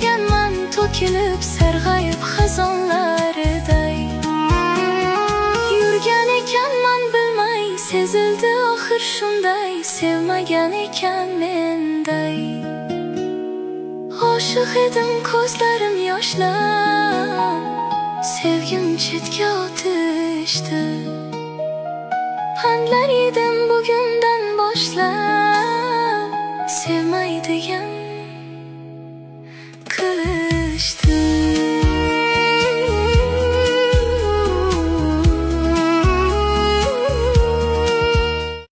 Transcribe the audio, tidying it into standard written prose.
Yurganman to'kilib sarg'ayib xazonlariday. Yurgan ekanman bilmay, sezildi oxir shunday, sevmagan ekan menday. Oshiq edim ko'zlarim yoshlar, sevgim chetga otishdi. Pandlar yedim bugundan boshlab, sevmaydigan qilib